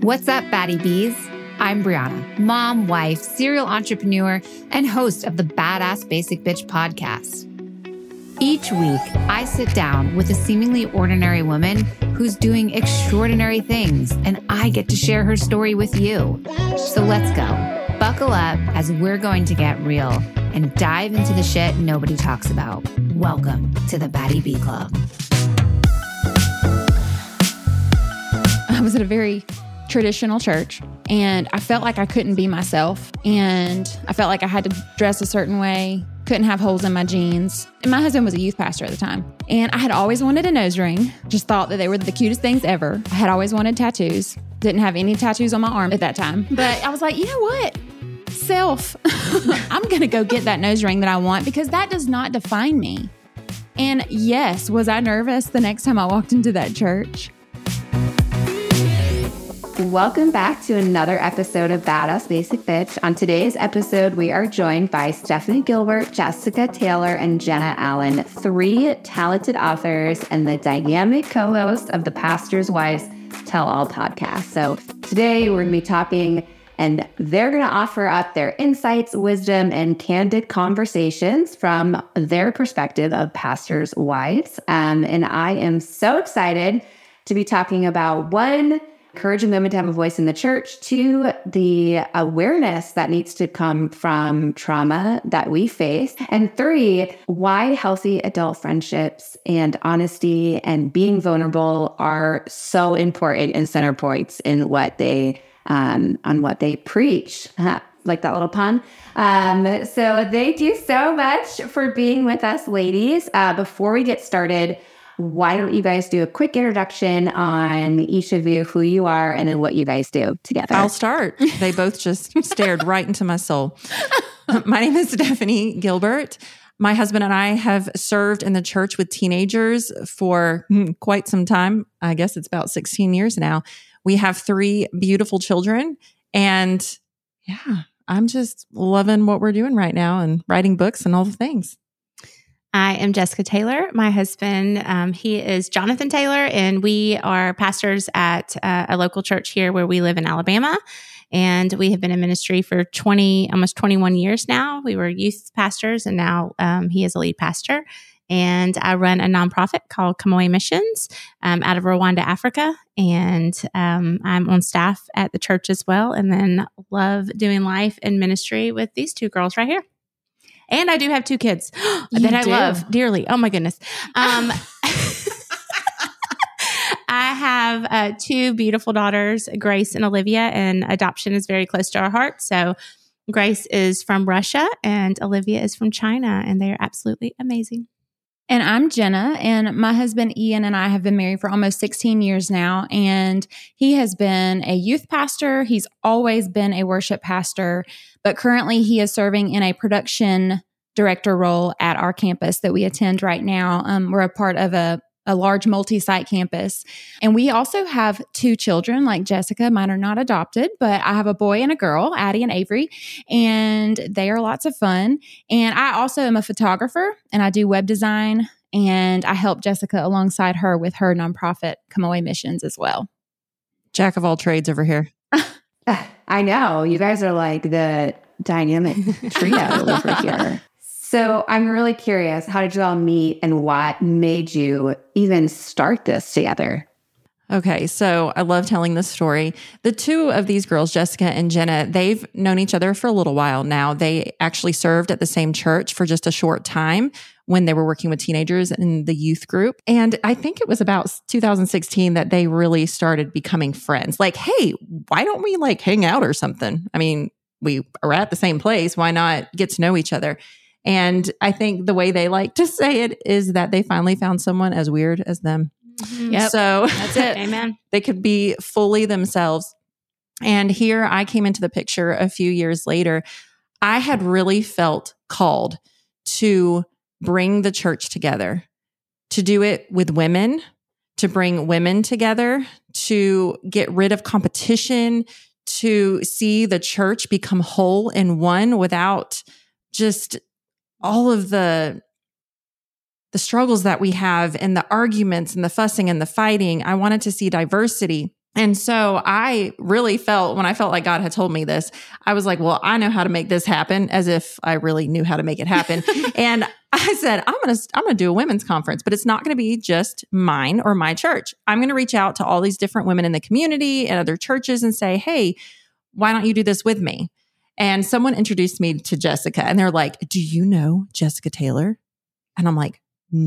What's up, Batty Bees? I'm Brianna, mom, wife, serial entrepreneur, and host of the Badass Basic Bitch podcast. Each week, I sit down with a seemingly ordinary woman who's doing extraordinary things, and I get to share her story with you. So let's go. Buckle up as we're going to get real and dive into the shit nobody talks about. Welcome to the Batty Bee Club. I was at a very traditional church and I felt like I couldn't be myself, and I felt like I had to dress a certain way, couldn't have holes in my jeans. And my husband was a youth pastor at the time, and I had always wanted a nose ring, just thought that they were the cutest things ever. I had always wanted tattoos, didn't have any tattoos on my arm at that time, but I was like, you know what? Self, I'm going to go get that nose ring that I want because that does not define me. And yes, was I nervous the next time I walked into that church? Welcome back to another episode of Badass Basic Bitch. On today's episode, we are joined by Stephanie Gilbert, Jessica Taylor, and Jenna Allen, three talented authors and the dynamic co-hosts of the Pastor's Wives Tell All podcast. So today we're going to be talking, and they're going to offer up their insights, wisdom, and candid conversations from their perspective of pastors' wives. And I am so excited to be talking about one, encouraging women to have a voice in the church, two, the awareness that needs to come from trauma that we face, and three, why healthy adult friendships and honesty and being vulnerable are so important and center points in what they on what they preach. Like that little pun. So thank you so much for being with us, ladies. Before we get started, why don't you guys do a quick introduction on each of you, who you are, and then what you guys do together? I'll start. They both just stared right into my soul. My name is Stephanie Gilbert. My husband and I have served in the church with teenagers for quite some time. I guess it's about 16 years now. We have three beautiful children, and yeah, I'm just loving what we're doing right now and writing books and all the things. I am Jessica Taylor. My husband, he is Jonathan Taylor, and we are pastors at a local church here where we live in Alabama. And we have been in ministry for almost 21 years now. We were youth pastors, and now he is a lead pastor. And I run a nonprofit called Come Away Missions out of Rwanda, Africa. And I'm on staff at the church as well, and then love doing life and ministry with these two girls right here. And I do have two kids that I love dearly. Oh my goodness. I have two beautiful daughters, Grace and Olivia, and adoption is very close to our heart. So Grace is from Russia and Olivia is from China, and they are absolutely amazing. And I'm Jenna, and my husband Ian and I have been married for almost 16 years now, and he has been a youth pastor. He's always been a worship pastor, but currently he is serving in a production director role at our campus that we attend right now. We're a part of a large multi-site campus, and we also have two children like Jessica. Mine are not adopted, but I have a boy and a girl, Addie and Avery, and they are lots of fun. And I also am a photographer, and I do web design, and I help Jessica alongside her with her nonprofit, Come Away Missions, as well. Jack of all trades over here. I know. You guys are like the dynamic trio over here. So I'm really curious, how did you all meet and what made you even start this together? Okay, so I love telling this story. The two of these girls, Jessica and Jenna, they've known each other for a little while now. They actually served at the same church for just a short time when they were working with teenagers in the youth group. And I think it was about 2016 that they really started becoming friends. Like, hey, why don't we like hang out or something? I mean, we are at the same place. Why not get to know each other? And I think the way they like to say it is that they finally found someone as weird as them. Yep. So that's it. Amen. They could be fully themselves. And here I came into the picture a few years later. I had really felt called to bring the church together, to do it with women, to bring women together, to get rid of competition, to see the church become whole in one without just all of the struggles that we have and the arguments and the fussing and the fighting. I wanted to see diversity. And so I really felt, when I felt like God had told me this, I was like, well, I know how to make this happen, as if I really knew how to make it happen. And I said, I'm going to do a women's conference, but it's not going to be just mine or my church. I'm going to reach out to all these different women in the community and other churches and say, hey, why don't you do this with me? And someone introduced me to Jessica, and they're like, do you know Jessica Taylor? And I'm like,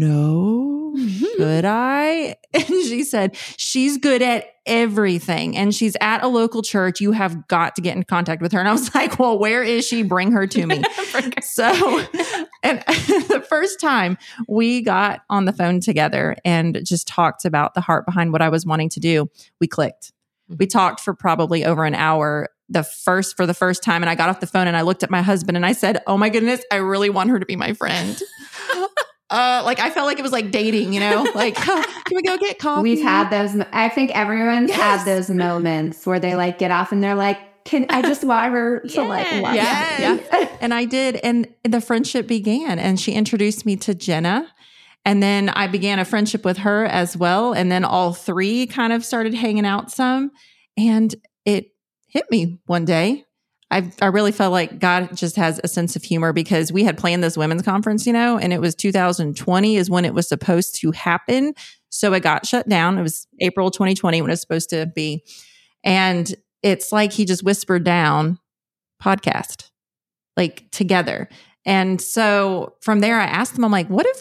no, should I? And she said, she's good at everything. And she's at a local church. You have got to get in contact with her. And I was like, well, where is she? Bring her to me. So, and the first time we got on the phone together and just talked about the heart behind what I was wanting to do, we clicked. We talked for probably over an hour for the first time. And I got off the phone and I looked at my husband and I said, oh my goodness, I really want her to be my friend. Like I felt like it was like dating, like, can we go get coffee? We've had those. I think everyone's had those moments where they like get off and they're like, can I just want her to like love me? Yeah. And I did. And the friendship began, and she introduced me to Jenna. And then I began a friendship with her as well. And then all three kind of started hanging out some, and it hit me one day. I really felt like God just has a sense of humor, because we had planned this women's conference, and it was 2020 is when it was supposed to happen. So it got shut down. It was April 2020 when it was supposed to be. And it's like he just whispered down podcast, like together. And so from there, I asked him, I'm like, what if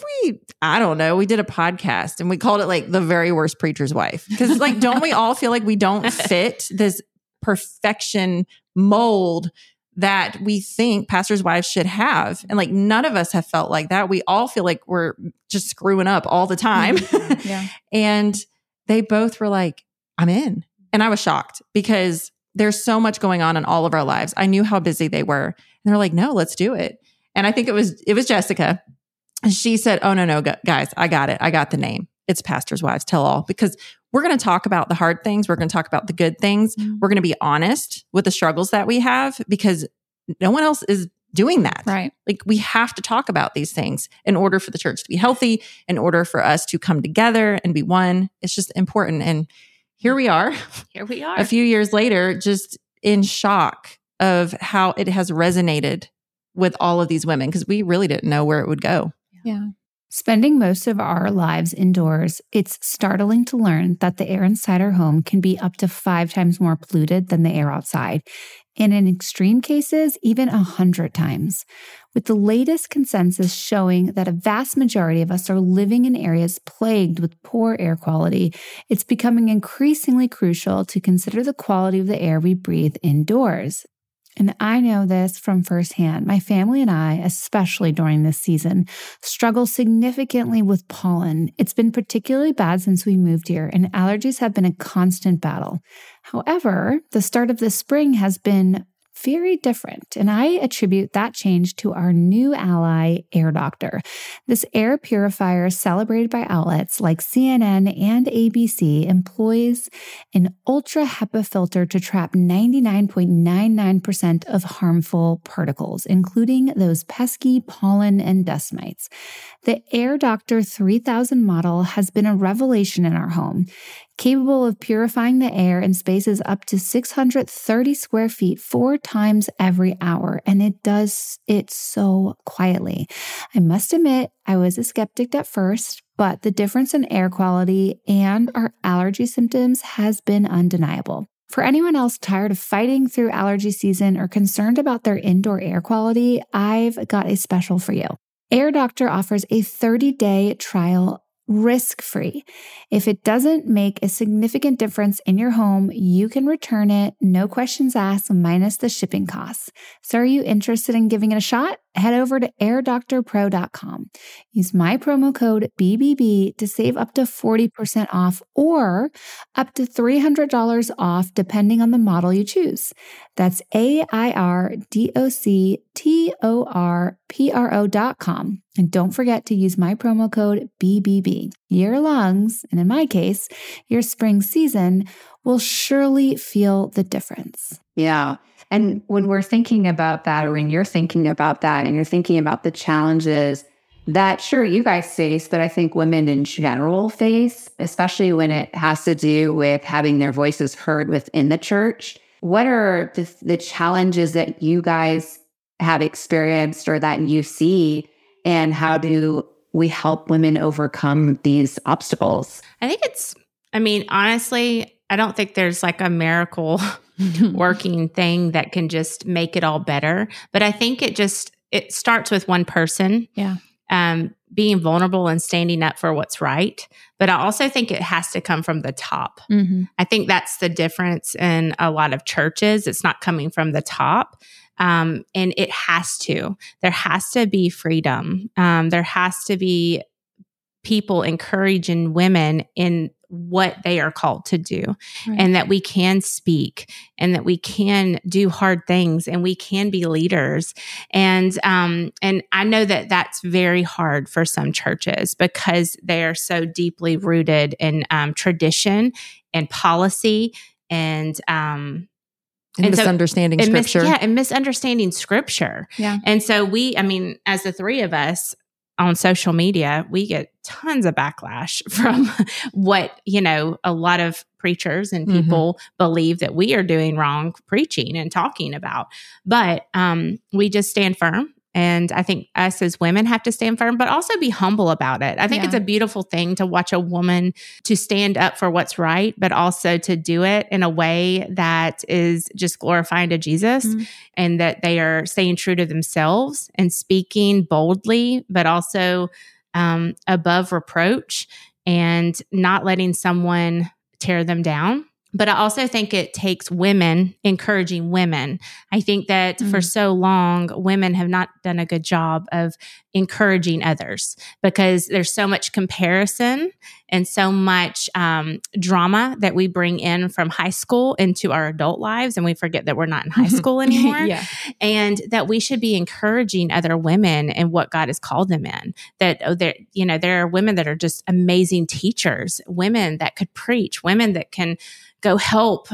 we did a podcast and we called it like The Very Worst Preacher's Wife? Because like, don't we all feel like we don't fit this perfection mold that we think pastors' wives should have? And like, none of us have felt like that. We all feel like we're just screwing up all the time. Yeah. And they both were like, I'm in. And I was shocked, because there's so much going on in all of our lives. I knew how busy they were. And they're like, no, let's do it. And I think it was Jessica. She said, oh, no, guys, I got it. I got the name. It's Pastors' Wives Tell All, because we're going to talk about the hard things. We're going to talk about the good things. Mm-hmm. We're going to be honest with the struggles that we have, because no one else is doing that. Right. Like, we have to talk about these things in order for the church to be healthy, in order for us to come together and be one. It's just important. And here we are. A few years later, just in shock of how it has resonated with all of these women, because we really didn't know where it would go. Yeah. Spending most of our lives indoors, it's startling to learn that the air inside our home can be up to 5 times more polluted than the air outside, and in extreme cases, even 100 times. With the latest consensus showing that a vast majority of us are living in areas plagued with poor air quality, it's becoming increasingly crucial to consider the quality of the air we breathe indoors. And I know this from firsthand. My family and I, especially during this season, struggle significantly with pollen. It's been particularly bad since we moved here, and allergies have been a constant battle. However, the start of the spring has been very different, and I attribute that change to our new ally, Air Doctor. This air purifier, celebrated by outlets like CNN and ABC, employs an ultra HEPA filter to trap 99.99% of harmful particles, including those pesky pollen and dust mites. The Air Doctor 3000 model has been a revelation in our home, capable of purifying the air in spaces up to 630 square feet 4 times every hour, and it does it so quietly. I must admit, I was a skeptic at first, but the difference in air quality and our allergy symptoms has been undeniable. For anyone else tired of fighting through allergy season or concerned about their indoor air quality, I've got a special for you. Air Doctor offers a 30-day trial risk-free. If it doesn't make a significant difference in your home, you can return it, no questions asked, minus the shipping costs. So are you interested in giving it a shot? Head over to airdoctorpro.com. Use my promo code BBB to save up to 40% off or up to $300 off depending on the model you choose. That's airdoctorpro.com. And don't forget to use my promo code BBB. Your lungs, and in my case, your spring season, will surely feel the difference. Yeah. And when we're thinking about that, or when you're thinking about that and you're thinking about the challenges that sure you guys face, but I think women in general face, especially when it has to do with having their voices heard within the church. What are the challenges that you guys have experienced or that you see, and how do we help women overcome these obstacles? I think honestly, I don't think there's like a miracle working thing that can just make it all better. But I think it starts with one person. Yeah. Being vulnerable and standing up for what's right. But I also think it has to come from the top. Mm-hmm. I think that's the difference in a lot of churches. It's not coming from the top. And it has to. There has to be freedom. There has to be people encouraging women in what they are called to do, right. And that we can speak and that we can do hard things and we can be leaders. And I know that that's very hard for some churches because they are so deeply rooted in tradition and policy and misunderstanding scripture. And misunderstanding scripture. Yeah. And so as the three of us, on social media, we get tons of backlash from what, a lot of preachers and people believe that we are doing wrong preaching and talking about. But we just stand firm. And I think us as women have to stand firm, but also be humble about it. I think it's a beautiful thing to watch a woman to stand up for what's right, but also to do it in a way that is just glorifying to Jesus and that they are staying true to themselves and speaking boldly, but also above reproach and not letting someone tear them down. But I also think it takes women encouraging women. I think that for so long, women have not done a good job of encouraging others because there's so much comparison and so much drama that we bring in from high school into our adult lives. And we forget that we're not in high school anymore. And that we should be encouraging other women in what God has called them in. That there are women that are just amazing teachers, women that could preach, women that can go help,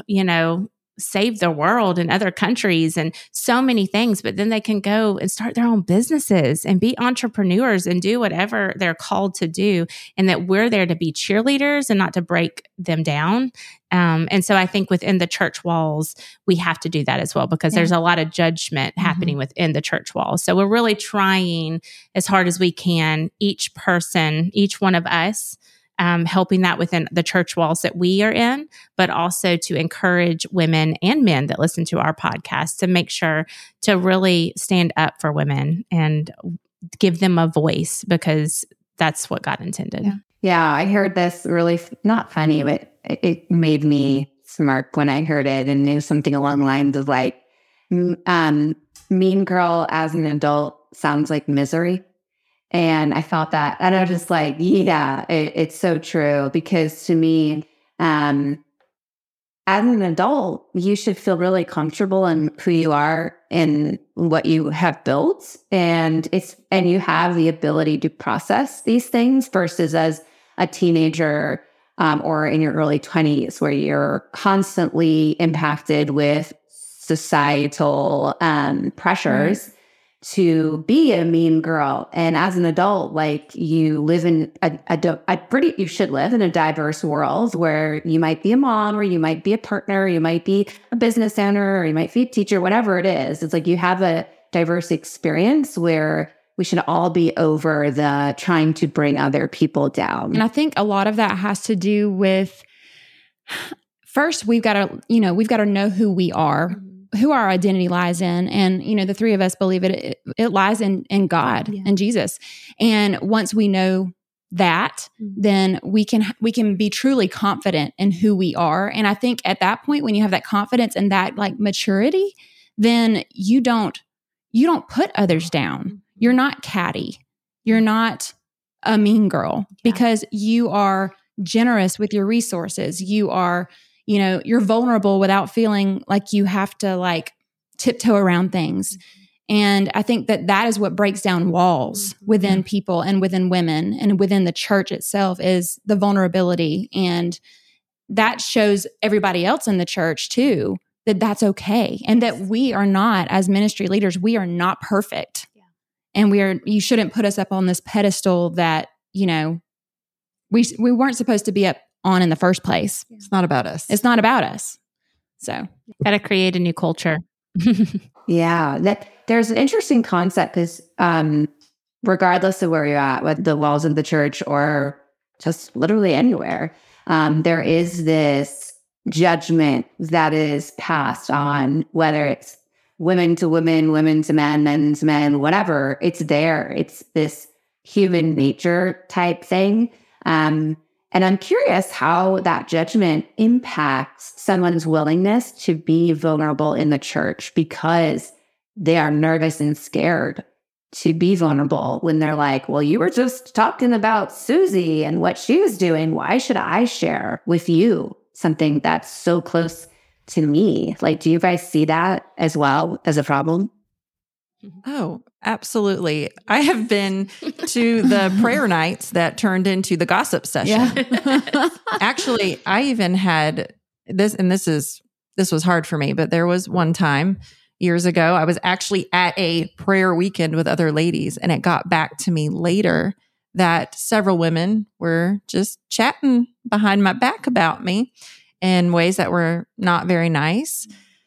save the world in other countries and so many things, but then they can go and start their own businesses and be entrepreneurs and do whatever they're called to do. And that we're there to be cheerleaders and not to break them down. And so I think within the church walls, we have to do that as well, because there's a lot of judgment happening within the church walls. So we're really trying as hard as we can, each person, each one of us, helping that within the church walls that we are in, but also to encourage women and men that listen to our podcast to make sure to really stand up for women and give them a voice, because that's what God intended. Yeah, I heard this really not funny, but it made me smirk when I heard it, and it was something along the lines of like, mean girl as an adult sounds like misery. And I felt that, and I was just like, it's so true, because to me, as an adult, you should feel really comfortable in who you are and what you have built. And you have the ability to process these things versus as a teenager, or in your early 20s, where you're constantly impacted with societal, pressures. To be a mean girl. And as an adult, like, you live in you should live in a diverse world where you might be a mom, or you might be a partner, or you might be a business owner, or you might be a teacher, whatever it is. It's like you have a diverse experience where we should all be over the trying to bring other people down. And I think a lot of that has to do with, first, we've got to know who we are, who our identity lies in. And, the three of us believe it lies in God and Jesus. And once we know that, then we can be truly confident in who we are. And I think at that point, when you have that confidence and that like maturity, then you don't put others down. You're not catty. You're not a mean girl, because you are generous with your resources. You are, you're vulnerable without feeling like you have to like tiptoe around things. And I think that is what breaks down walls within people and within women and within the church itself, is the vulnerability. And that shows everybody else in the church too, that that's okay. And that we are not, as ministry leaders, we are not perfect. And you shouldn't put us up on this pedestal that, you know, we weren't supposed to be up on in the first place. It's not about us. It's not about us. So got to create a new culture. Yeah, there's an interesting concept because regardless of where you're at, with the walls of the church or just literally anywhere, there is this judgment that is passed on, whether it's women to women, women to men, men to men, whatever. It's there. It's this human nature type thing. And I'm curious how that judgment impacts someone's willingness to be vulnerable in the church because they are nervous and scared to be vulnerable when they're like, well, you were just talking about Susie and what she was doing. Why should I share with you something that's so close to me? Like, do you guys see that as well as a problem? Oh, absolutely. I have been to the prayer nights that turned into the gossip session. yeah. Actually, I even had this, and this was hard for me, but there was one time years ago, I was actually at a prayer weekend with other ladies, and it got back to me later that several women were just chatting behind my back about me in ways that were not very nice.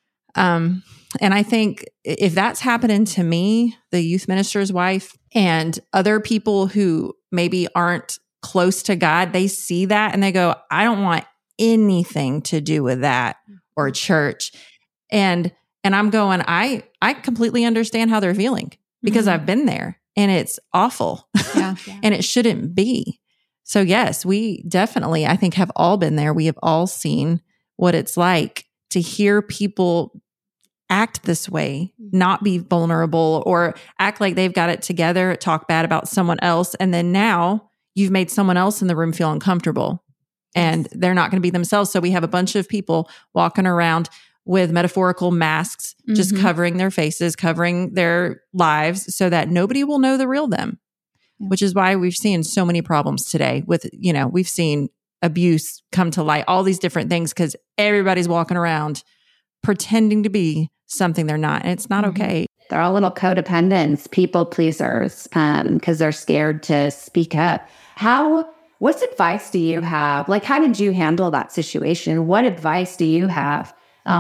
And I think if that's happening to me, the youth minister's wife, and other people who maybe aren't close to God, they see that and they go, I don't want anything to do with that or church. And I'm going, I completely understand how they're feeling because I've been there and it's awful. Yeah. And it shouldn't be. So yes, we definitely, I think, have all been there. We have all seen what it's like to hear people act this way, not be vulnerable or act like they've got it together, talk bad about someone else. And then now you've made someone else in the room feel uncomfortable and they're not going to be themselves. So we have a bunch of people walking around with metaphorical masks, just covering their faces, covering their lives so that nobody will know the real them, which is why we've seen so many problems today with, you know, we've seen abuse come to light, all these different things because everybody's walking around pretending to be something they're not. And it's not okay. They're all little codependents, people pleasers, because they're scared to speak up. What advice do you have? Like, how did you handle that situation? What advice do you have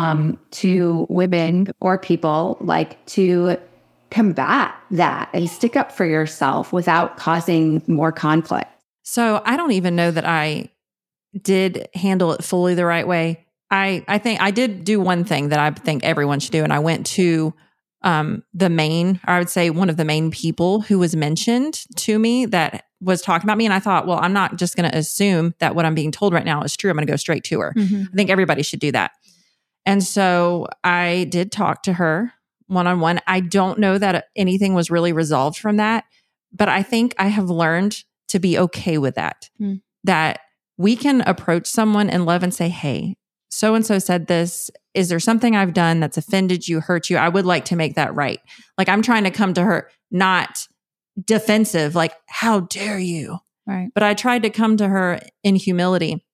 to women or people like to combat that and stick up for yourself without causing more conflict? So I don't even know that I did handle it fully the right way. I think I did do one thing that I think everyone should do. And I went to one of the main people who was mentioned to me that was talking about me. And I thought, well, I'm not just going to assume that what I'm being told right now is true. I'm going to go straight to her. I think everybody should do that. And so I did talk to her one-on-one. I don't know that anything was really resolved from that, but I think I have learned to be okay with that, that we can approach someone in love and say, hey, so-and-so said this. Is there something I've done that's offended you, hurt you? I would like to make that right. Like I'm trying to come to her, not defensive, like, how dare you? Right. But I tried to come to her in humility.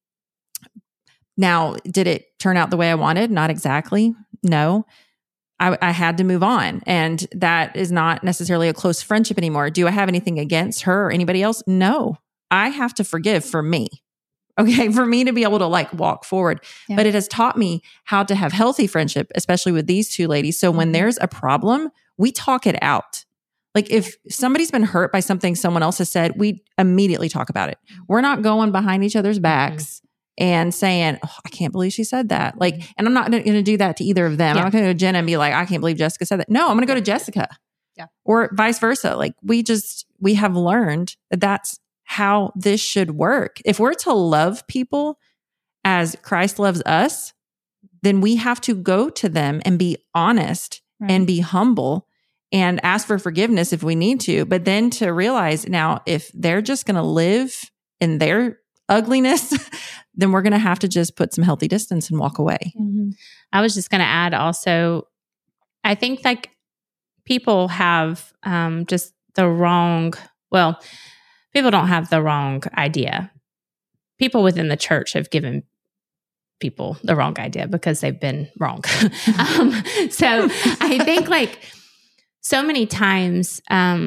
Now, did it turn out the way I wanted? Not exactly. No. I had to move on. And that is not necessarily a close friendship anymore. Do I have anything against her or anybody else? No. I have to forgive for me. Okay, for me to be able to like walk forward. Yeah. But it has taught me how to have healthy friendship, especially with these two ladies. So when there's a problem, we talk it out. Like if somebody's been hurt by something someone else has said, we immediately talk about it. We're not going behind each other's backs and saying, oh, I can't believe she said that. Like, and I'm not going to do that to either of them. I'm not going to go to Jenna and be like, I can't believe Jessica said that. No, I'm going to go to Jessica. Yeah. Or vice versa. Like we have learned that that's how this should work. If we're to love people as Christ loves us, then we have to go to them and be honest and be humble and ask for forgiveness if we need to. But then to realize now, if they're just going to live in their ugliness, then we're going to have to just put some healthy distance and walk away. I was just going to add also, I think like people have just the wrong, people don't have the wrong idea. People within the church have given people the wrong idea because they've been wrong. So I think like so many times,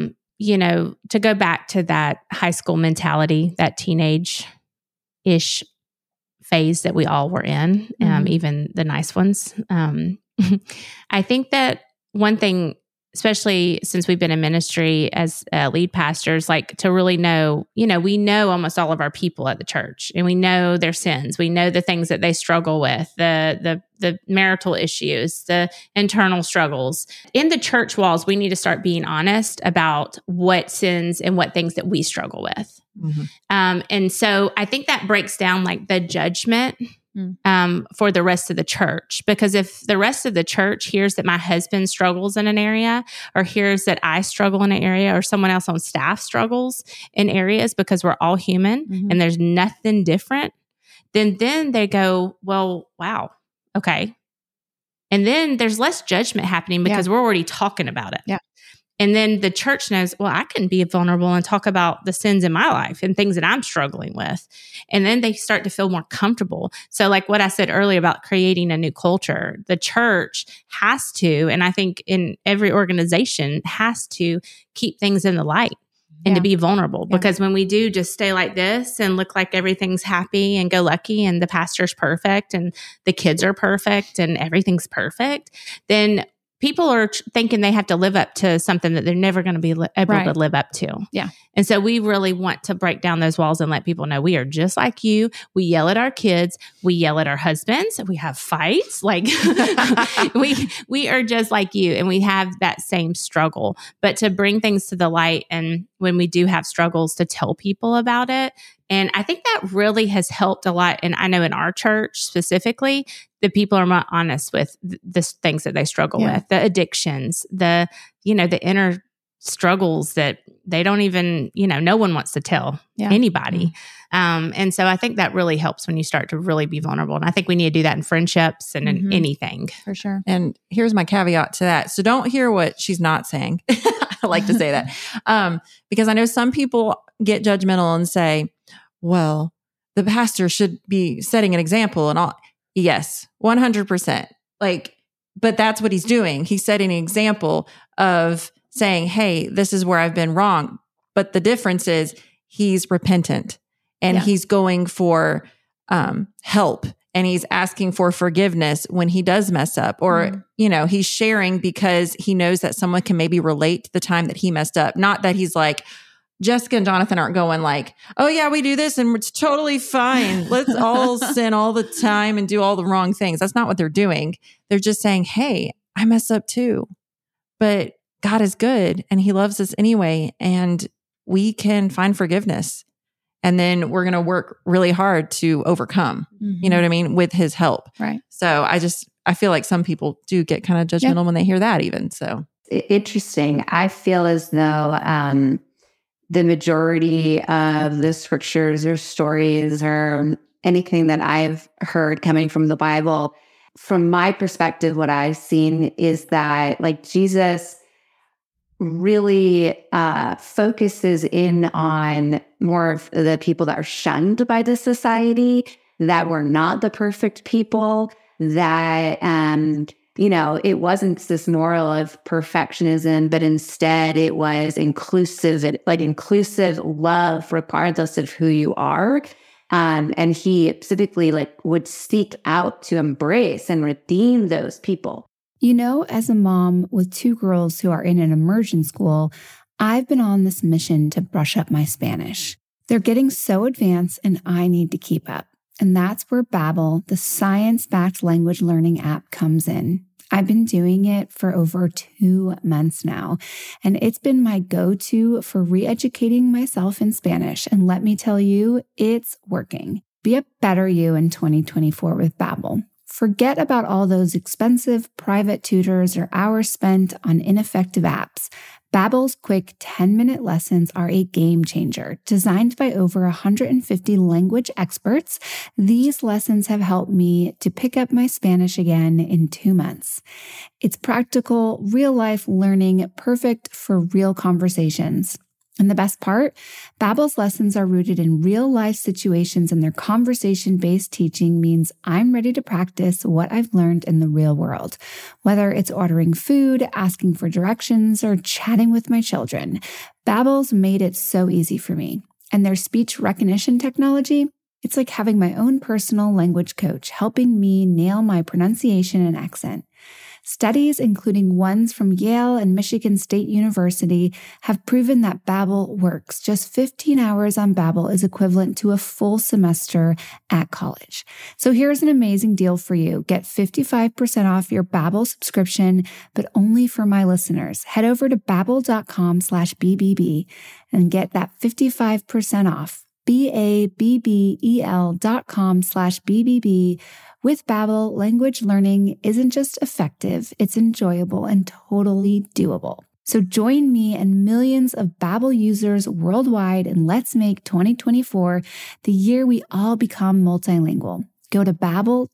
to go back to that high school mentality, that teenage-ish phase that we all were in, even the nice ones. I think that one thing, especially since we've been in ministry as lead pastors, like to really know, we know almost all of our people at the church, and we know their sins. We know the things that they struggle with, the marital issues, the internal struggles. In the church walls, we need to start being honest about what sins and what things that we struggle with. And so I think that breaks down like the judgment for the rest of the church. Because if the rest of the church hears that my husband struggles in an area, or hears that I struggle in an area, or someone else on staff struggles in areas, because we're all human and there's nothing different, then they go, well, wow, okay. And then there's less judgment happening because we're already talking about it. Yeah. And then the church knows, well, I can be vulnerable and talk about the sins in my life and things that I'm struggling with. And then they start to feel more comfortable. So like what I said earlier about creating a new culture, the church has to, and I think in every organization has to keep things in the light and to be vulnerable. Because when we do just stay like this and look like everything's happy and go lucky and the pastor's perfect and the kids are perfect and everything's perfect, then people are thinking they have to live up to something that they're never going to be able to live up to. Yeah. And so we really want to break down those walls and let people know we are just like you. We yell at our kids. We yell at our husbands. We have fights. Like we are just like you, and we have that same struggle. But to bring things to the light, and when we do have struggles, to tell people about it. And I think that really has helped a lot. And I know in our church specifically, the people are more honest with the things that they struggle with, the addictions, the inner struggles that they don't even, no one wants to tell anybody. And so I think that really helps when you start to really be vulnerable. And I think we need to do that in friendships and in anything. For sure. And here's my caveat to that. So don't hear what she's not saying. I like to say that. Because I know some people get judgmental and say, well, the pastor should be setting an example and all. Yes, 100%. But that's what he's doing. He's setting an example of saying, hey, this is where I've been wrong. But the difference is he's repentant and he's going for help, and he's asking for forgiveness when he does mess up, or, he's sharing because he knows that someone can maybe relate to the time that he messed up. Not that he's like, Jessica and Jonathan aren't going like, oh yeah, we do this and it's totally fine. Let's all sin all the time and do all the wrong things. That's not what they're doing. They're just saying, hey, I mess up too, but God is good and he loves us anyway. And we can find forgiveness. And then we're going to work really hard to overcome, you know what I mean? With his help. Right. So I feel like some people do get kind of judgmental when they hear that even. So interesting. I feel as though, the majority of the scriptures or stories or anything that I've heard coming from the Bible, from my perspective, what I've seen is that like Jesus really focuses in on more of the people that are shunned by the society, that were not the perfect people, that it wasn't this moral of perfectionism, but instead it was inclusive love regardless of who you are. And he specifically would seek out to embrace and redeem those people. As a mom with 2 girls who are in an immersion school, I've been on this mission to brush up my Spanish. They're getting so advanced and I need to keep up. And that's where Babbel, the science-backed language learning app, comes in. I've been doing it for over 2 months now, and it's been my go-to for re-educating myself in Spanish. And let me tell you, it's working. Be a better you in 2024 with Babbel. Forget about all those expensive private tutors or hours spent on ineffective apps. Babbel's quick 10-minute lessons are a game changer. Designed by over 150 language experts, these lessons have helped me to pick up my Spanish again in 2 months. It's practical, real-life learning, perfect for real conversations. And the best part, Babbel's lessons are rooted in real-life situations, and their conversation-based teaching means I'm ready to practice what I've learned in the real world. Whether it's ordering food, asking for directions, or chatting with my children, Babbel's made it so easy for me. And their speech recognition technology, it's like having my own personal language coach helping me nail my pronunciation and accent. Studies, including ones from Yale and Michigan State University, have proven that Babbel works. Just 15 hours on Babbel is equivalent to a full semester at college. So here's an amazing deal for you. Get 55% off your Babbel subscription, but only for my listeners. Head over to babbel.com/BBB and get that 55% off. BABBEL.com/BBB. With Babbel, language learning isn't just effective, it's enjoyable and totally doable. So join me and millions of Babbel users worldwide, and let's make 2024 the year we all become multilingual. Go to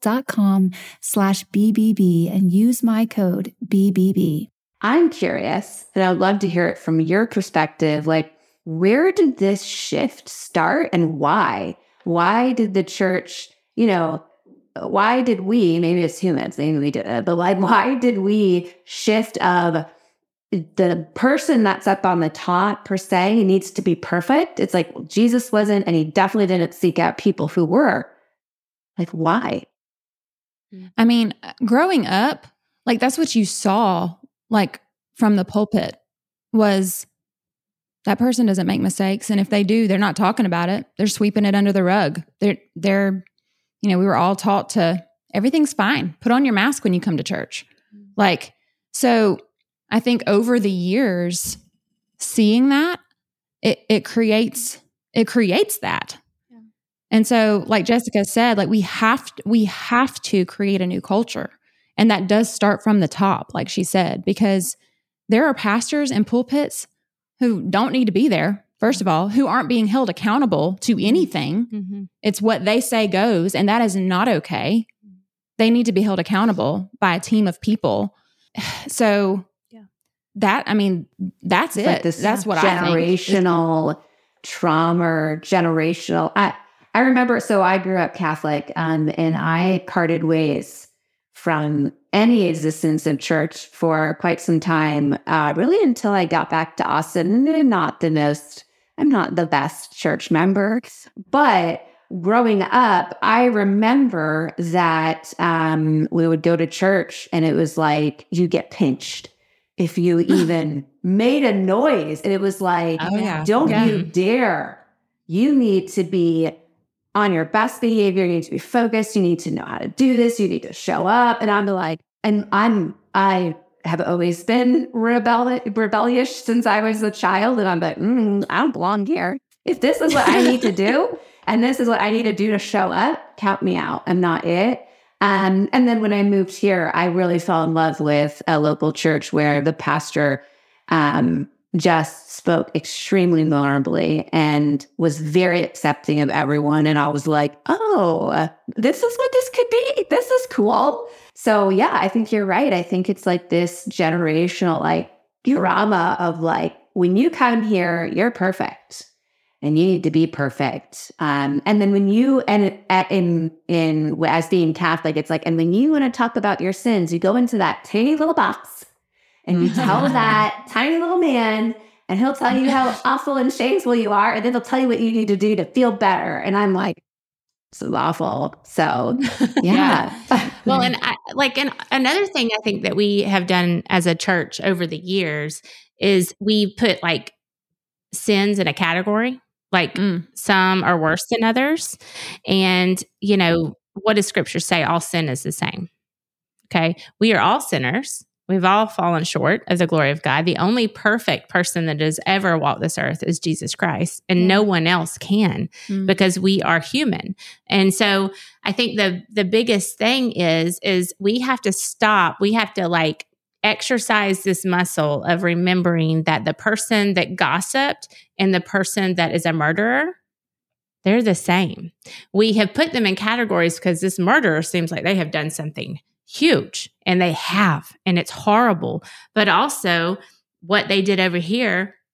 babbel.com/BBB and use my code BBB. I'm curious, and I'd love to hear it from your perspective. Like, where did this shift start and why? Why did the church, why did we, maybe as humans, maybe we did it, but like, why did we shift of the person that's up on the top per se needs to be perfect? It's like, well, Jesus wasn't, and he definitely didn't seek out people who were. Like, why? I mean, growing up, like that's what you saw, like from the pulpit, was that person doesn't make mistakes. And if they do, they're not talking about it. They're sweeping it under the rug. They're we were all taught to, everything's fine. Put on your mask when you come to church. Like, so I think over the years, seeing that, it creates that. Yeah. And so, like Jessica said, like we have to create a new culture. And that does start from the top, like she said, because there are pastors and pulpits who don't need to be there. First of all, who aren't being held accountable to anything. Mm-hmm. It's what they say goes, and that is not okay. They need to be held accountable by a team of people. So that's it. Like this, that's what I think. Generational trauma, generational. I remember, so I grew up Catholic, and I parted ways from any existence of church for quite some time, really until I got back to Austin. I'm not the best church member, but growing up, I remember that we would go to church and it was like, you get pinched if you even made a noise. And it was like, don't you dare. You need to be on your best behavior. You need to be focused. You need to know how to do this. You need to show up. And I'm like, I have always been rebellious since I was a child. And I'm like, I don't belong here. If this is what I need to do, and this is what I need to do to show up, count me out. I'm not it. And then when I moved here, I really fell in love with a local church where the pastor just spoke extremely vulnerably and was very accepting of everyone. And I was like, oh, this is what this could be. This is cool. So yeah, I think you're right. I think it's like this generational like drama of like, when you come here, you're perfect and you need to be perfect. And then when you, as being Catholic, it's like, and when you want to talk about your sins, you go into that tiny little box and you tell that tiny little man, and he'll tell you how awful and shameful you are. And then he'll tell you what you need to do to feel better. And I'm like, this is awful. So yeah. Well, and another thing I think that we have done as a church over the years is we put like sins in a category. Like some are worse than others. And, what does scripture say? All sin is the same. Okay. We are all sinners. We've all fallen short of the glory of God. The only perfect person that has ever walked this earth is Jesus Christ, and no one else can because we are human. And so I think the biggest thing is we have to stop. We have to like exercise this muscle of remembering that the person that gossiped and the person that is a murderer, they're the same. We have put them in categories because this murderer seems like they have done something huge, and they have, and it's horrible. But also what they did over here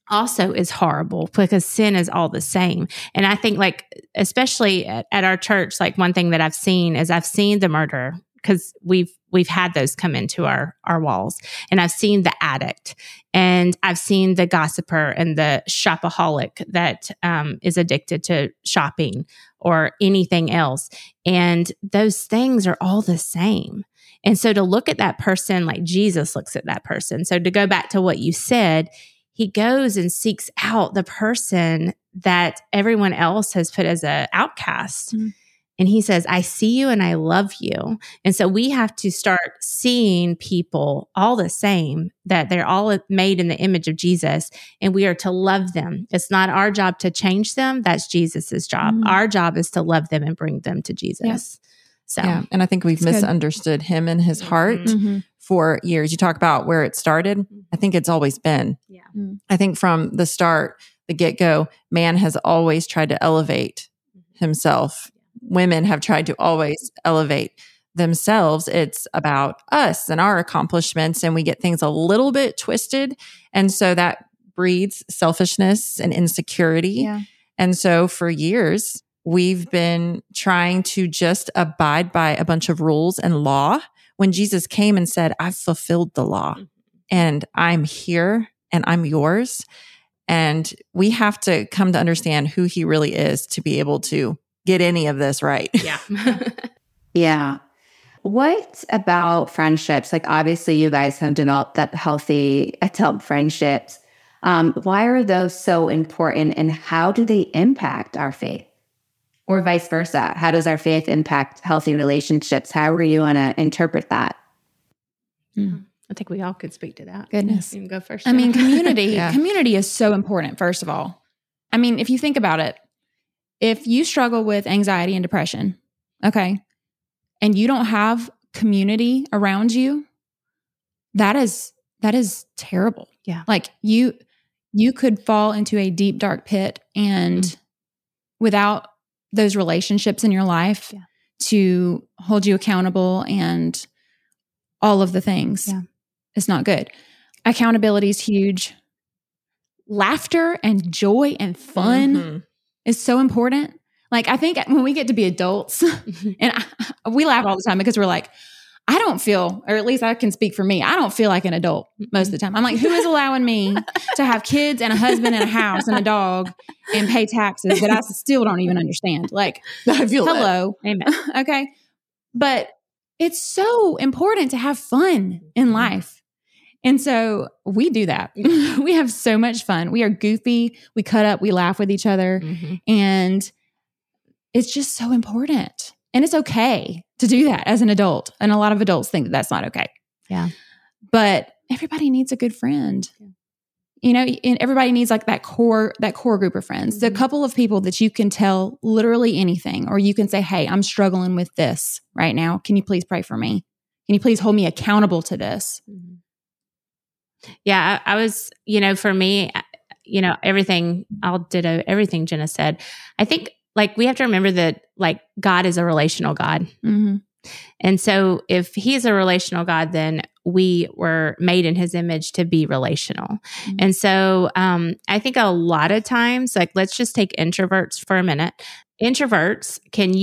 also is horrible because sin is all the same. And I think like, especially at our church, like one thing that I've seen is I've seen the murderer, because we've had those come into our walls, and I've seen the addict, and I've seen the gossiper and the shopaholic that is addicted to shopping or anything else. And those things are all the same. And so to look at that person like Jesus looks at that person. So to go back to what you said, he goes and seeks out the person that everyone else has put as an outcast. Mm-hmm. And he says, I see you and I love you. And so we have to start seeing people all the same, that they're all made in the image of Jesus, and we are to love them. It's not our job to change them. That's Jesus's job. Mm-hmm. Our job is to love them and bring them to Jesus. Yeah. So, yeah. And I think we've misunderstood him and his heart for years. You talk about where it started. I think it's always been. Yeah. I think from the start, the get-go, man has always tried to elevate himself. Women have tried to always elevate themselves. It's about us and our accomplishments, and we get things a little bit twisted. And so that breeds selfishness and insecurity. Yeah. And so for years, we've been trying to just abide by a bunch of rules and law when Jesus came and said, I've fulfilled the law and I'm here and I'm yours. And we have to come to understand who he really is to be able to get any of this right. Yeah. Yeah. What about friendships? Like, obviously you guys have developed that healthy adult friendships. Why are those so important, and how do they impact our faith? Or vice versa? How does our faith impact healthy relationships? How are you going to interpret that? I think we all could speak to that. Goodness. You can go first. I mean, community is so important, first of all. I mean, if you think about it, if you struggle with anxiety and depression, okay, and you don't have community around you, that is terrible. Yeah. Like you could fall into a deep, dark pit, and without those relationships in your life to hold you accountable and all of the things, it's not good. Accountability is huge. Laughter and joy and fun is so important. Like, I think when we get to be adults, and we laugh all the time because we're like, I don't feel, or at least I can speak for me, I don't feel like an adult most of the time. I'm like, who is allowing me to have kids and a husband and a house and a dog and pay taxes that I still don't even understand? Like, I feel hello. Amen. Okay. But it's so important to have fun in life. And so we do that. We have so much fun. We are goofy. We cut up. We laugh with each other. And it's just so important. And it's okay to do that as an adult. And a lot of adults think that that's not okay. Yeah. But everybody needs a good friend. You know, and everybody needs like that core group of friends. The couple of people that you can tell literally anything, or you can say, hey, I'm struggling with this right now. Can you please pray for me? Can you please hold me accountable to this? Yeah, I was, for me, everything, I'll ditto everything Jenna said. I think like we have to remember that like God is a relational God. And so if he's a relational God, then we were made in his image to be relational. And so I think a lot of times, like, let's just take introverts for a minute. Some introverts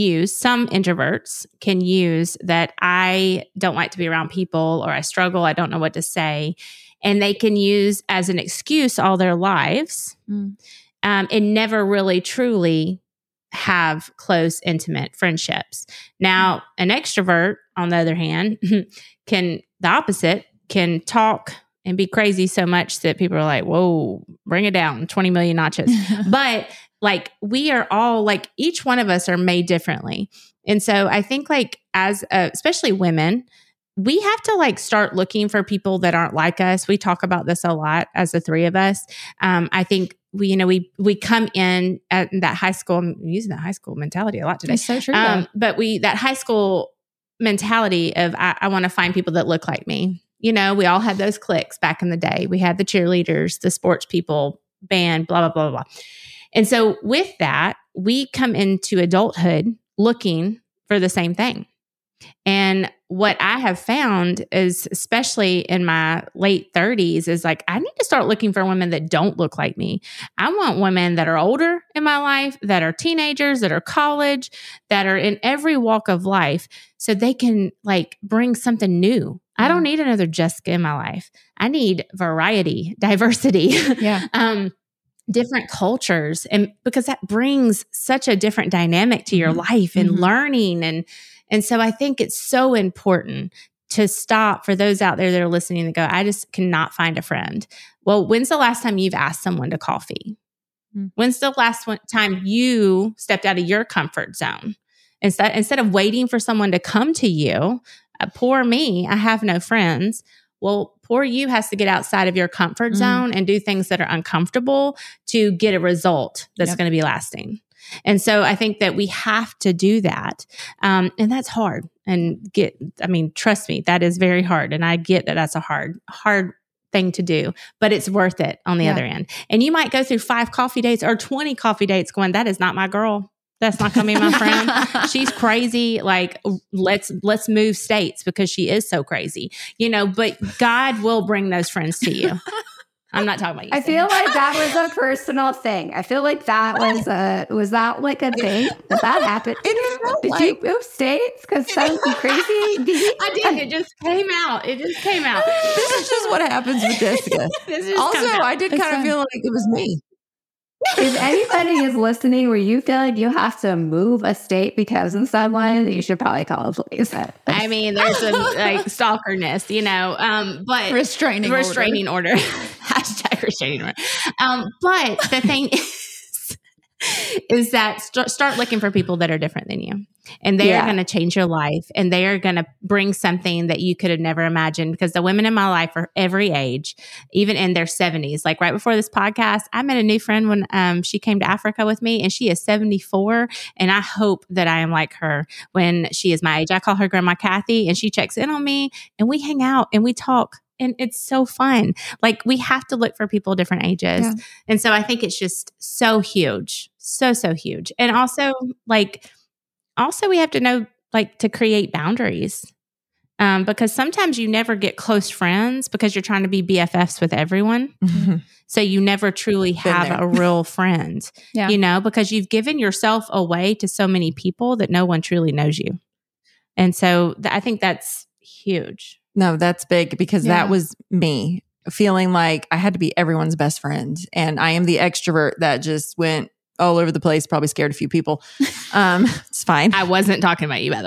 can use that I don't like to be around people, or I struggle, I don't know what to say. And they can use as an excuse all their lives and never really truly have close, intimate friendships. Now, an extrovert, on the other hand, can talk and be crazy so much that people are like, whoa, bring it down 20 million notches. But like, we are all like, each one of us are made differently. And so I think like especially women, we have to like start looking for people that aren't like us. We talk about this a lot as the three of us. I think we come in at that high school, I'm using that high school mentality a lot today. It's so true. But that high school mentality of, I want to find people that look like me. We all had those cliques back in the day. We had the cheerleaders, the sports people, band, blah, blah, blah, blah. And so with that, we come into adulthood looking for the same thing. And what I have found is, especially in my late 30s, is like, I need to start looking for women that don't look like me. I want women that are older in my life, that are teenagers, that are college, that are in every walk of life, so they can like bring something new. I don't need another Jessica in my life. I need variety, diversity, different cultures. And because that brings such a different dynamic to your life and learning. And so I think it's so important to stop, for those out there that are listening that go, I just cannot find a friend. Well, when's the last time you've asked someone to coffee? When's the last time you stepped out of your comfort zone? Instead of waiting for someone to come to you, poor me, I have no friends. Well, poor you has to get outside of your comfort zone and do things that are uncomfortable to get a result that's going to be lasting. And so I think that we have to do that. And that's hard. Trust me, that is very hard. And I get that that's a hard thing to do, but it's worth it on the other end. And you might go through 5 coffee dates or 20 coffee dates going, that is not my girl. That's not going to be my friend. She's crazy. Like, let's move states because she is so crazy, but God will bring those friends to you. I'm not talking about you. I feel like that was a personal thing. I feel like that was that like a thing that happened? Did you move states because something crazy? I did. It just came out. This is just what happens with Jessica. Also, I did kind of feel like it was me. If anybody is listening where you feel like you have to move a state because of someone, you should probably call the police. I mean, there's some like stalkerness, but restraining order. Hashtag restraining order. But the thing is that start looking for people that are different than you, and they are going to change your life, and they are going to bring something that you could have never imagined. Because the women in my life are every age, even in their 70s. Like right before this podcast, I met a new friend when she came to Africa with me, and she is 74. And I hope that I am like her when she is my age. I call her Grandma Kathy, and she checks in on me, and we hang out and we talk. And it's so fun. Like, we have to look for people different ages. Yeah. And so I think it's just so huge. So huge. And also we have to know, like, to create boundaries. Because sometimes you never get close friends because you're trying to be BFFs with everyone. Mm-hmm. So you never truly have a real friend, because you've given yourself away to so many people that no one truly knows you. And so I think that's huge. No, that's big because that was me feeling like I had to be everyone's best friend. And I am the extrovert that just went all over the place, probably scared a few people. It's fine. I wasn't talking about you, by the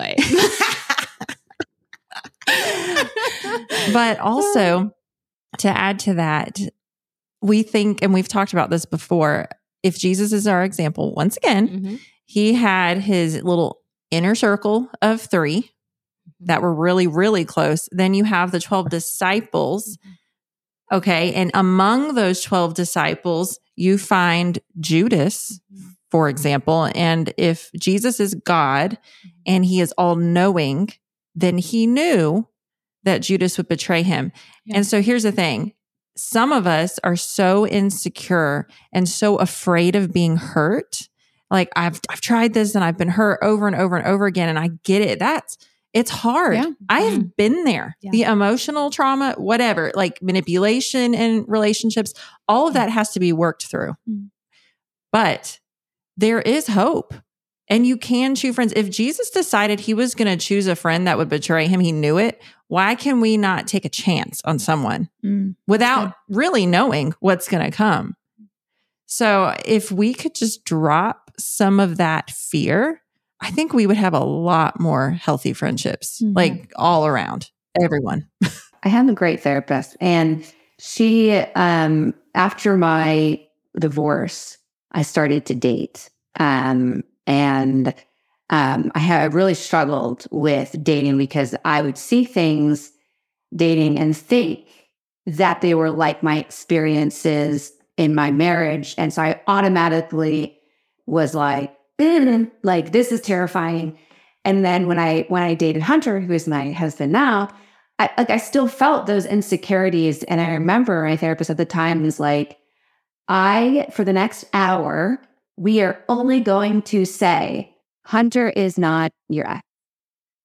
way. But also, to add to that, we think, and we've talked about this before, if Jesus is our example, once again, he had his little inner circle of 3 that were really, really close. Then you have the 12 disciples. Okay. And among those 12 disciples, you find Judas, for example. And if Jesus is God and he is all knowing, then he knew that Judas would betray him. Yeah. And so here's the thing. Some of us are so insecure and so afraid of being hurt. Like, I've tried this and I've been hurt over and over and over again. And I get it. It's hard. Yeah. I have been there. Yeah. The emotional trauma, whatever, like manipulation in relationships, all of that has to be worked through. But there is hope. And you can choose friends. If Jesus decided he was going to choose a friend that would betray him, he knew it. Why can we not take a chance on someone without really knowing what's going to come? So if we could just drop some of that fear, I think we would have a lot more healthy friendships, like all around, everyone. I have a great therapist, and she, after my divorce, I started to date. I really struggled with dating because I would see things dating and think that they were like my experiences in my marriage. And so I automatically was like, this is terrifying. And then when I dated Hunter, who is my husband now, I still felt those insecurities. And I remember my therapist at the time was like, for the next hour, we are only going to say, Hunter is not your ex.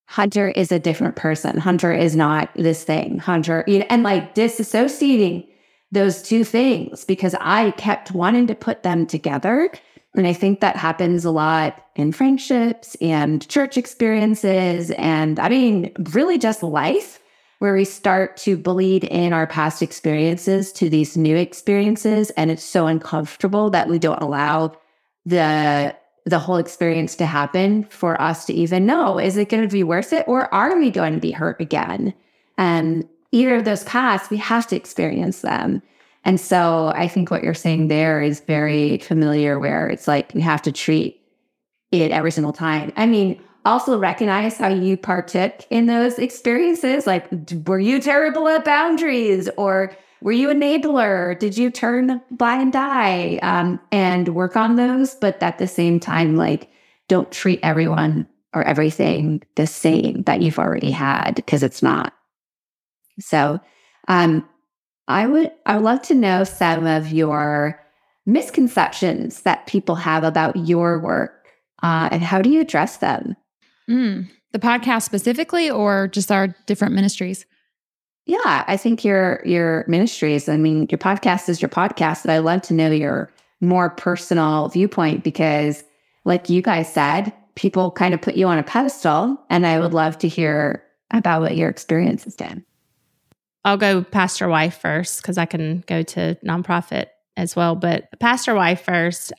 Hunter is a different person. Hunter is not this thing. Hunter, and like disassociating those two things because I kept wanting to put them together. And I think that happens a lot in friendships and church experiences. And I mean, really just life, where we start to bleed in our past experiences to these new experiences. And it's so uncomfortable that we don't allow the whole experience to happen for us to even know, is it going to be worth it? Or are we going to be hurt again? And either of those paths, we have to experience them. And so I think what you're saying there is very familiar, where it's like we have to treat it every single time. I mean, also recognize how you partook in those experiences. Like, were you terrible at boundaries, or were you an enabler? Did you turn a blind eye, and work on those? But at the same time, like, don't treat everyone or everything the same that you've already had, because it's not. So, I would love to know some of your misconceptions that people have about your work, and how do you address them? The podcast specifically, or just our different ministries? Yeah, I think your ministries. I mean, your podcast is your podcast, but I love to know your more personal viewpoint, because, like you guys said, people kind of put you on a pedestal, and I would love to hear about what your experience has been. I'll go pastor wife first, because I can go to nonprofit as well. But pastor wife first.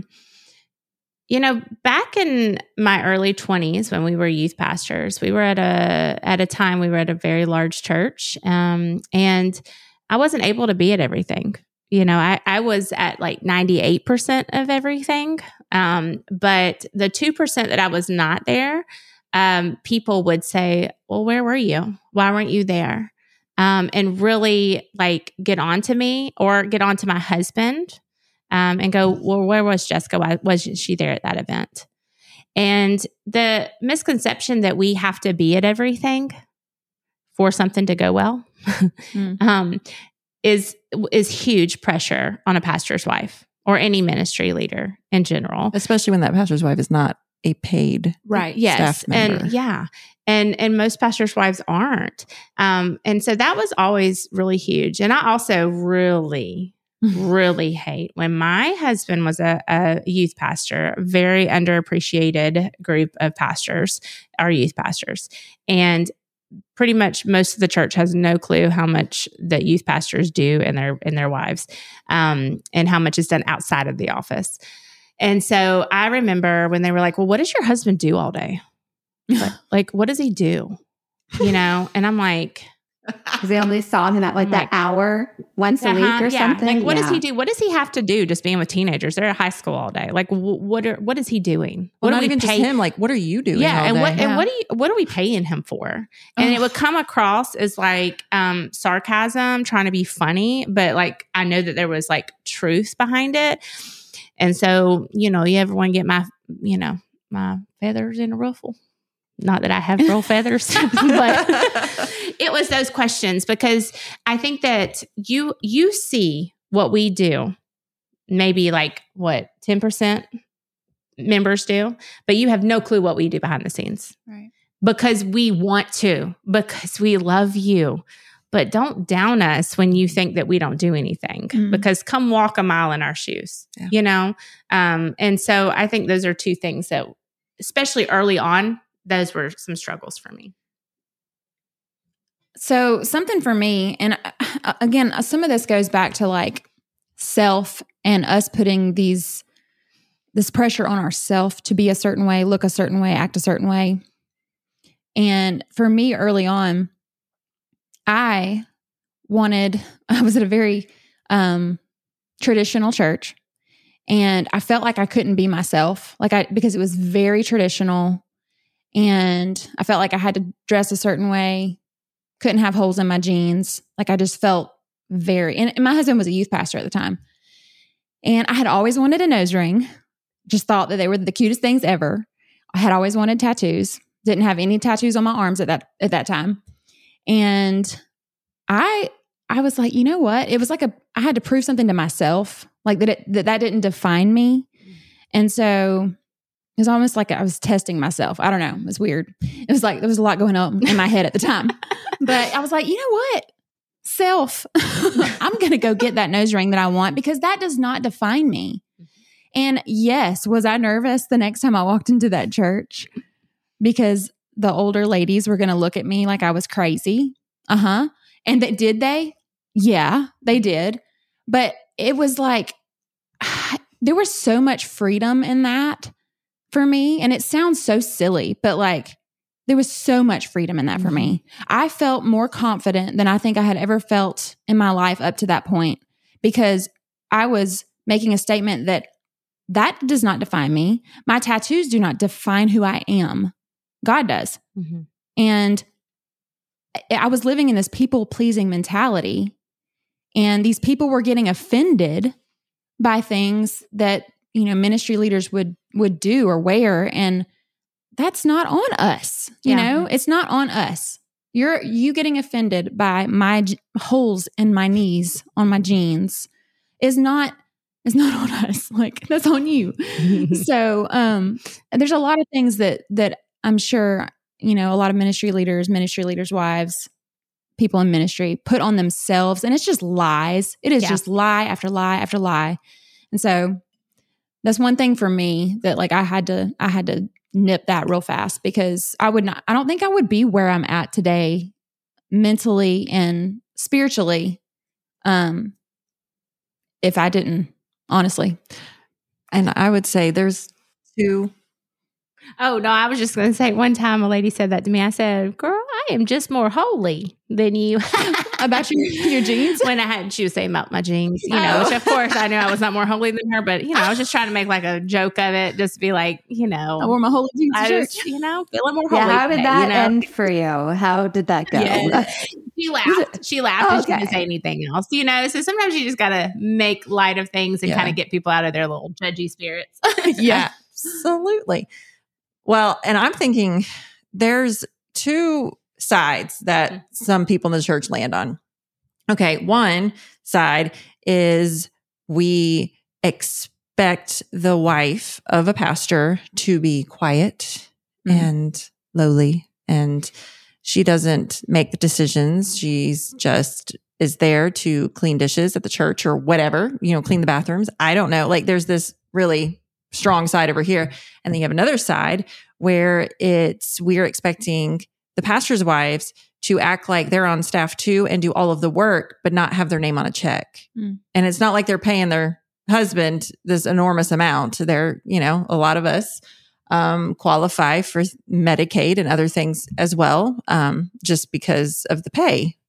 Back in my early 20s, when we were youth pastors, we were at a time we were at a very large church, and I wasn't able to be at everything. I was at like 98% of everything, but the 2% that I was not there, people would say, "Well, where were you? Why weren't you there?" And really like get on to me or get on to my husband. And go, "Well, where was Jessica? Why wasn't she there at that event?" And the misconception that we have to be at everything for something to go well is huge pressure on a pastor's wife or any ministry leader in general. Especially when that pastor's wife is not a paid staff member. And most pastors' wives aren't. And so that was always really huge. And I also really hate when my husband was a youth pastor, a very underappreciated group of pastors, our youth pastors. And pretty much most of the church has no clue how much that youth pastors do in their wives, and how much is done outside of the office. And so I remember when they were like, "Well, what does your husband do all day? Like, what does he do?" And I'm like, because they only saw him at that hour once a week or something. Like, what does he do? What does he have to do just being with teenagers? They're at high school all day. Like, what is he doing? Well, not even just him. Like, what are you doing? Yeah, all and day? what are we paying him for? And it would come across as like sarcasm, trying to be funny, but like I know that there was like truth behind it. And so, you ever want to get my feathers in a ruffle? Not that I have real feathers, but it was those questions, because I think that you see what we do, maybe like what 10% members do, but you have no clue what we do behind the scenes. Right. Because we want to, because we love you. But don't down us when you think that we don't do anything, because come walk a mile in our shoes, And so I think those are two things that, especially early on, those were some struggles for me. So something for me, and again, some of this goes back to like self and us putting this pressure on ourselves to be a certain way, look a certain way, act a certain way. And for me early on, I was at a very traditional church, and I felt like I couldn't be myself, because it was very traditional. And I felt like I had to dress a certain way, couldn't have holes in my jeans. Like I just felt and my husband was a youth pastor at the time. And I had always wanted a nose ring, just thought that they were the cutest things ever. I had always wanted tattoos, didn't have any tattoos on my arms at that time. And I was like, you know what? It was like I had to prove something to myself, like that didn't define me. And so was almost like I was testing myself. I don't know. It was weird. It was like there was a lot going on in my head at the time. But I was like, you know what? Self, I'm going to go get that nose ring that I want because that does not define me. And yes, was I nervous the next time I walked into that church? Because the older ladies were going to look at me like I was crazy. And did they? Yeah, they did. But it was like, there was so much freedom in that for me. And it sounds so silly, but like there was so much freedom in that for me. I felt more confident than I think I had ever felt in my life up to that point because I was making a statement that does not define me. My tattoos do not define who I am. God does. And I was living in this people-pleasing mentality, and these people were getting offended by things that, ministry leaders would do or wear, and that's not on us. You know, it's not on us. You getting offended by my holes in my knees on my jeans is not on us. Like that's on you. So, there's a lot of things that I'm sure, a lot of ministry leaders' wives, people in ministry put on themselves, and it's just lies. It is just lie after lie after lie. And so that's one thing for me that like I had to nip that real fast because I don't think I would be where I'm at today mentally and spiritually if I didn't, honestly. And I would say there's two. Oh, no, I was just going to say one time a lady said that to me. I said, girl, I am just more holy than you. About your jeans? She was saying about my jeans, which of course I knew I was not more holy than her, but, I was just trying to make like a joke of it, just to be like, I wore my holy jeans to church. Just, feeling more holy. Yeah, how did that end for you? How did that go? Yeah. She laughed and she didn't say anything else, so sometimes you just got to make light of things and kind of get people out of their little judgy spirits. Yeah, absolutely. Well, and I'm thinking there's two sides that some people in the church land on. Okay, one side is we expect the wife of a pastor to be quiet and lowly, and she doesn't make the decisions. She's just is there to clean dishes at the church or whatever, clean the bathrooms. I don't know. Like there's this really strong side over here. And then you have another side where we're expecting the pastor's wives to act like they're on staff too and do all of the work, but not have their name on a check. And it's not like they're paying their husband this enormous amount. They're, a lot of us qualify for Medicaid and other things as well, just because of the pay.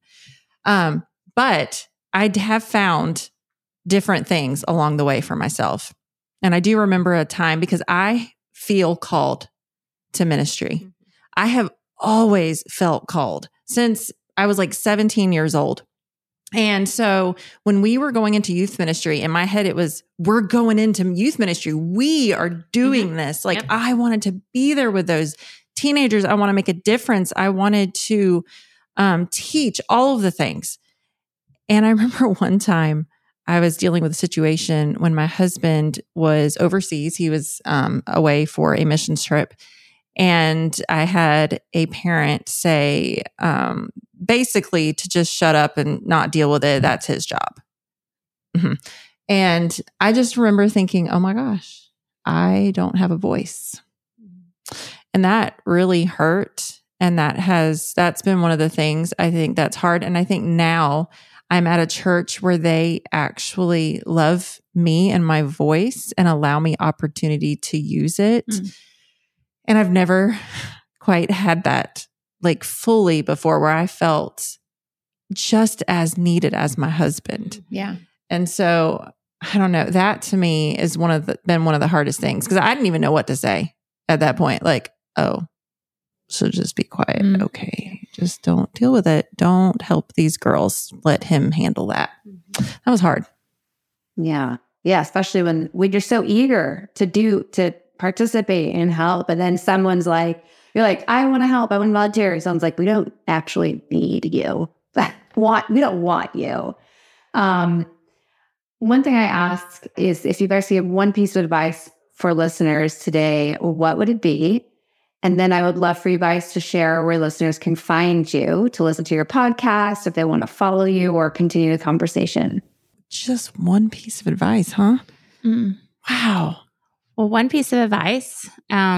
But I have found different things along the way for myself. And I do remember a time because I feel called to ministry. I have always felt called since I was like 17 years old. And so when we were going into youth ministry, in my head, it was, we're going into youth ministry. We are doing this. Like I wanted to be there with those teenagers. I want to make a difference. I wanted to teach all of the things. And I remember one time I was dealing with a situation when my husband was overseas. He was away for a missions trip. And I had a parent say, basically to just shut up and not deal with it. That's his job. And I just remember thinking, oh my gosh, I don't have a voice. And that really hurt. And that's been one of the things I think that's hard. And I think now I'm at a church where they actually love me and my voice and allow me opportunity to use it. And I've never quite had that like fully before where I felt just as needed as my husband. Yeah. And so I don't know, that to me is been one of the hardest things because I didn't even know what to say at that point. Like, oh, so just be quiet. Okay. Just don't deal with it. Don't help these girls. Let him handle that. That was hard. Yeah. Yeah. Especially when you're so eager to participate and help. And then someone's like, you're like, I want to help. I want to volunteer. Someone's like, we don't actually need you. We don't want you. One thing I ask is if you guys have one piece of advice for listeners today, what would it be? And then I would love for you guys to share where listeners can find you to listen to your podcast, if they want to follow you or continue the conversation. Just one piece of advice, huh? Wow. Well, one piece of advice,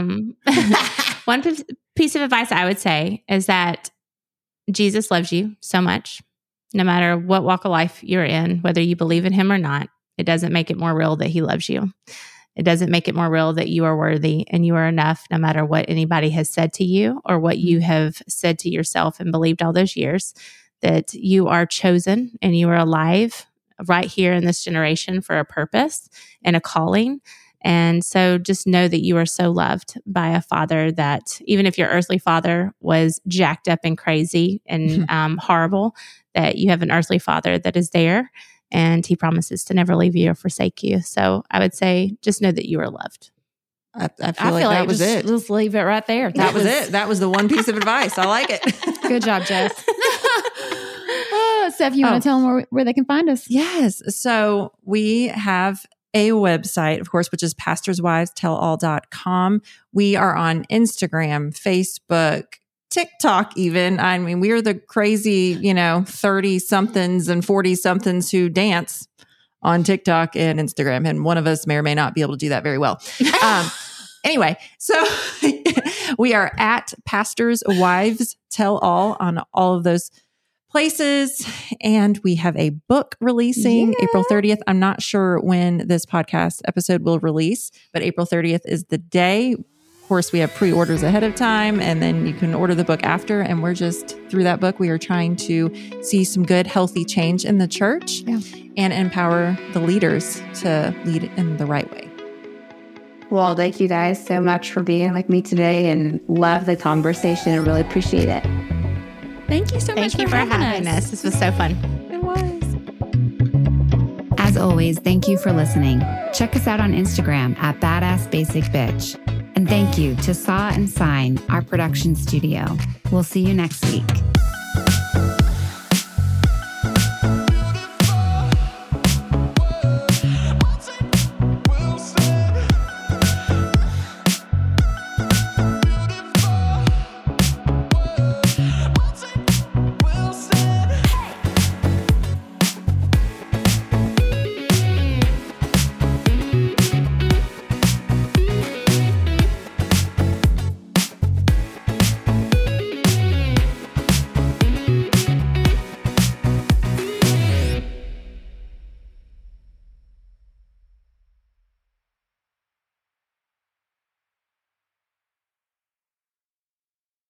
one piece of advice I would say is that Jesus loves you so much, no matter what walk of life you're in, whether you believe in him or not. It doesn't make it more real that he loves you. It doesn't make it more real that you are worthy and you are enough, no matter what anybody has said to you or what you have said to yourself and believed all those years, that you are chosen and you are alive right here in this generation for a purpose and a calling. And so just know that you are so loved by a father that even if your earthly father was jacked up and crazy and horrible, that you have an earthly father that is there and he promises to never leave you or forsake you. So I would say just know that you are loved. I feel like that was it. Just leave it right there. That was it. That was the one piece of advice. I like it. Good job, Jess. Steph, you want to tell them where they can find us? Yes. So we have a website, of course, which is pastorswivestellall.com. We are on Instagram, Facebook, TikTok even. I mean, we are the crazy, 30-somethings and 40-somethings who dance on TikTok and Instagram. And one of us may or may not be able to do that very well. Anyway, so we are at Pastors Wives Tell All on all of those places. And we have a book releasing April 30th. I'm not sure when this podcast episode will release, but April 30th is the day. Of course, we have pre-orders ahead of time, and then you can order the book after. And we're just, through that book, we are trying to see some good, healthy change in the church and empower the leaders to lead in the right way. Well, thank you guys so much for being with me today and love the conversation. I really appreciate it. Thank you so much for having us. This was so fun. It was. As always, thank you for listening. Check us out on Instagram at Badass Basic Bitch. And thank you to Saw and Sign, our production studio. We'll see you next week.